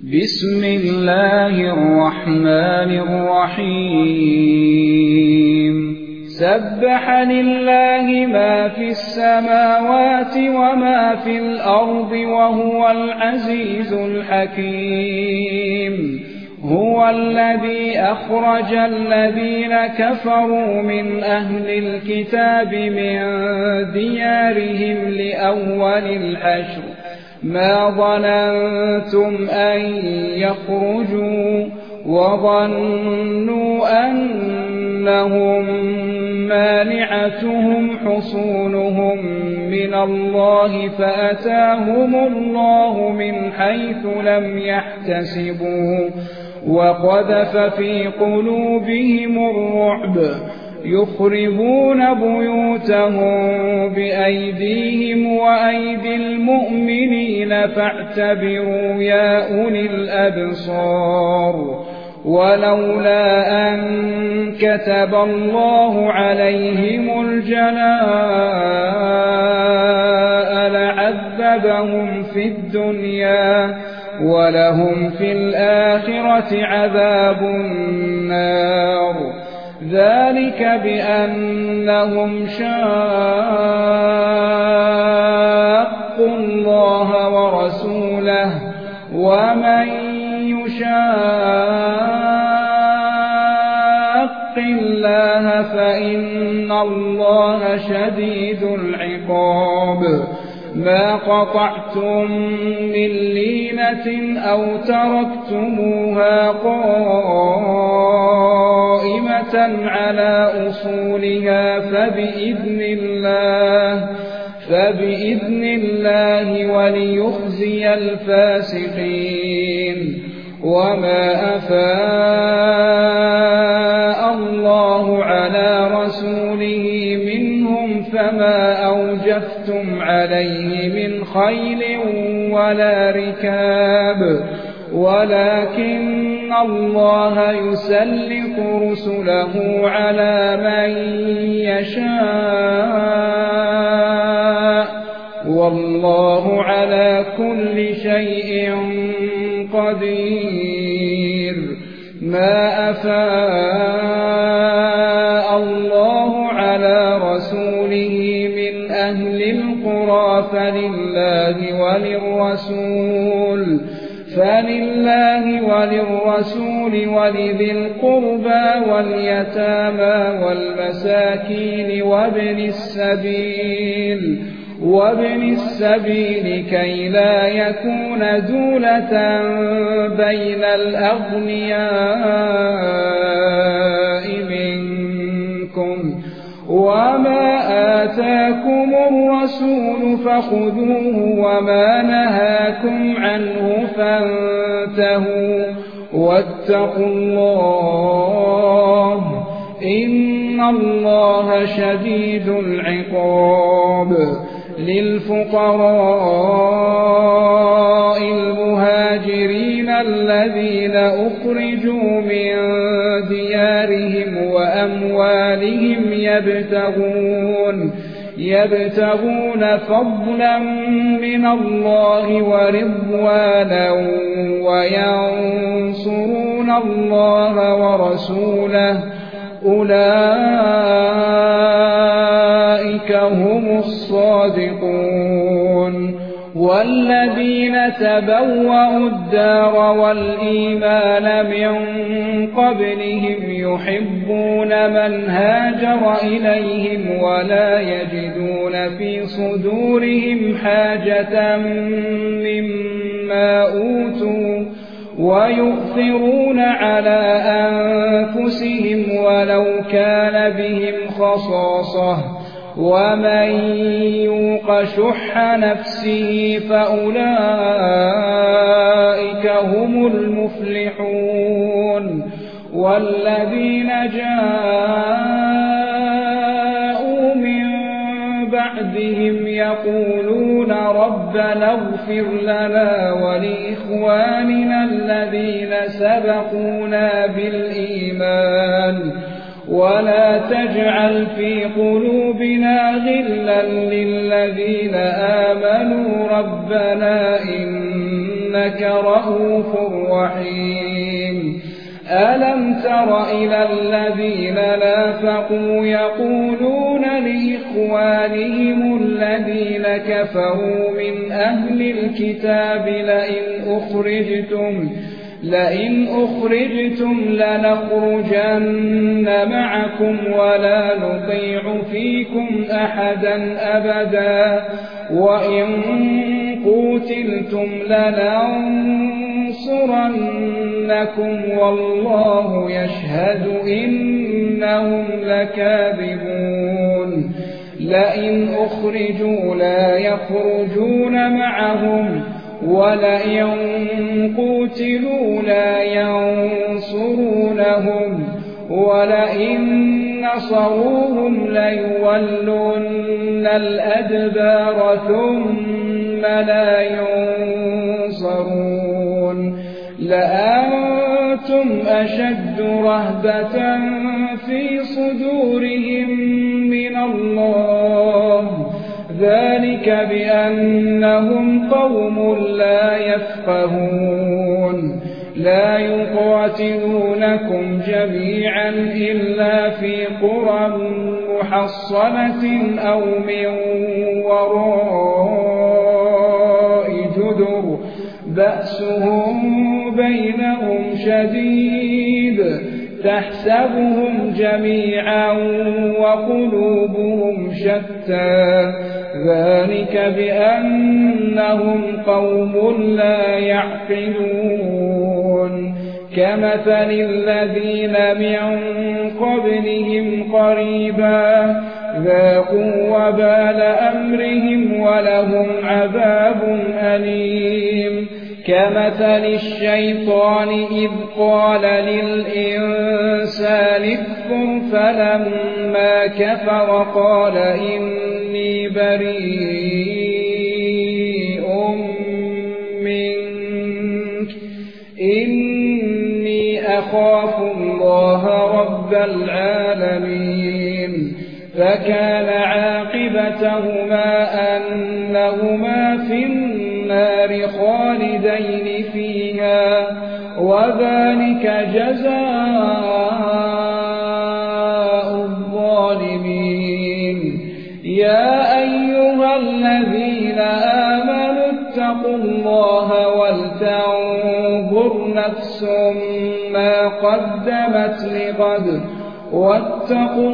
بسم الله الرحمن الرحيم سبح لله ما في السماوات وما في الأرض وهو العزيز الحكيم هو الذي أخرج الذين كفروا من أهل الكتاب من ديارهم لأول الحشر ما ظننتم أن يخرجوا وظنوا أنهم مانعتهم حصونهم من الله فأتاهم الله من حيث لم يحتسبوا وقذف في قلوبهم الرعب يخربون بيوتهم بأيديهم وأيدي المؤمنين فاعتبروا يا أولي الأبصار ولولا أن كتب الله عليهم الجلاء لعذبهم في الدنيا ولهم في الآخرة عذاب النار ذلك بأنهم شاقوا الله ورسوله ومن يشاق الله فإن الله شديد العقاب ما قطعتم من لينة أو تركتموها قائمة على أصولها فبإذن الله وليخزي الفاسقين وما أفاء الله على رسوله منهم فما أوجفتم عليه من خيل ولا ركاب ولكن الله يسلط رسله على من يشاء والله على كل شيء قدير ما أفاء الله على رسوله من أهل القرى فلله وللرسول ولذي القربى واليتامى والمساكين وابن السبيل كي لا يكون دولة بين الأغنياء منكم وما آتاكم الرسول فخذوه وما نهاكم عنه فانتهوا واتقوا الله إن الله شديد العقاب للفقراء المهاجرين الذين أخرجوا من ديارهم وأموالهم يبتغون فضلا من الله ورضوانا وينصرون الله ورسوله أولئك هم الصادقون والذين تبوأوا الدار والإيمان من قبلهم يحبون من هاجر إليهم ولا يجدون في صدورهم حاجة مما أوتوا ويؤثرون على أنفسهم ولو كان بهم خصاصة ومن يوق شح نفسه فأولئك هم المفلحون والذين جاءوا من بعدهم يقولون ربنا اغفر لنا ولإخواننا الذين سبقونا بالإيمان ولا تجعل في قلوبنا غلا للذين آمنوا ربنا إنك إنك رءوف رحيم ألم تر إلى الذين نافقوا يقولون لإخوانهم الذين كفروا من أهل الكتاب لئن أخرجتم لنخرجن معكم ولا نطيع فيكم أحدا أبدا وإن قوتلتم لننصرنكم والله يشهد إنهم لكاذبون لئن أخرجوا لا يخرجون معهم ولئن قوتلوا لا ينصرونهم ولئن نصروهم ليولون الأدبار ثم لا ينصرون لأنتم أشد رهبة في صدورهم من الله ذلك بأنهم قوم لا يفقهون لا يقاتلونكم جميعا إلا في قرى محصنة أو من وراء جدر بأسهم بينهم شديد تحسبهم جميعا وقلوبهم شتى ذلك بأنهم قوم لا يعقلون كمثل الذين من قبلهم قريبا ذاقوا وبال أمرهم ولهم عذاب أليم كمثل الشيطان إذ قال للإنسان اكفر فلما كفر قال إني بريء منك إني أخاف الله رب العالمين فكان عاقبتهما أنهما في النار خالدين فيها وذلك جزاء الظالمين يا أيها الذين آمنوا اتقوا الله ولتنظر نفس ما قدمت لغد واتقوا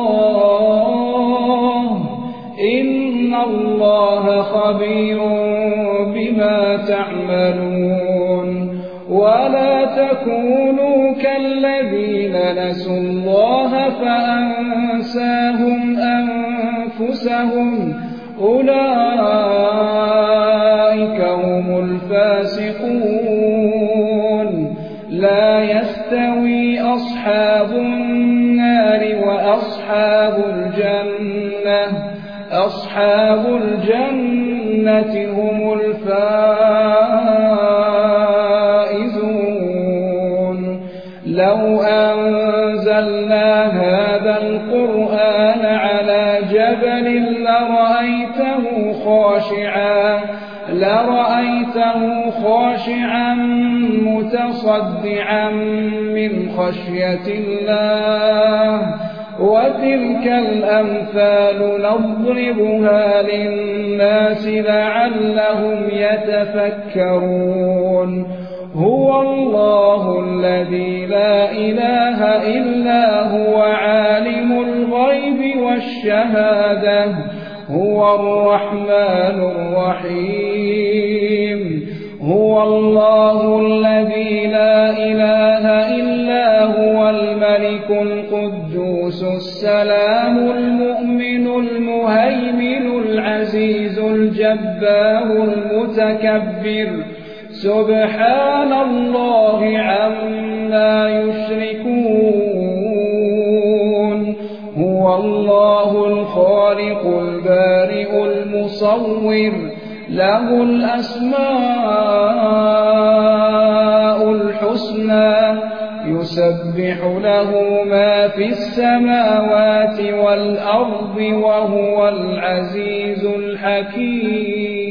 الله إن الله خبير بما تعملون ولا تكونوا كالذين نسوا الله فأنساهم أنفسهم أولئك هم الفاسقون لا يستوي أصحاب النار وأصحاب الجنة هم الفائزون لو أنزلنا هذا القرآن على جبل لرأيته خاشعا متصدعا من خشية الله وتلك الأمثال نضربها للناس لعلهم يتفكرون هو الله الذي لا إله إلا هو عالم الغيب والشهادة هو الرحمن الرحيم هو الله الذي لا إله إلا هو الملك القدوس السلام المؤمن المهيمن العزيز الجبار المتكبر سبحان الله عما يشركون هو الله الخالق البارئ المصور له الأسماء الحسنى يسبح له ما في السماوات والأرض وهو العزيز الحكيم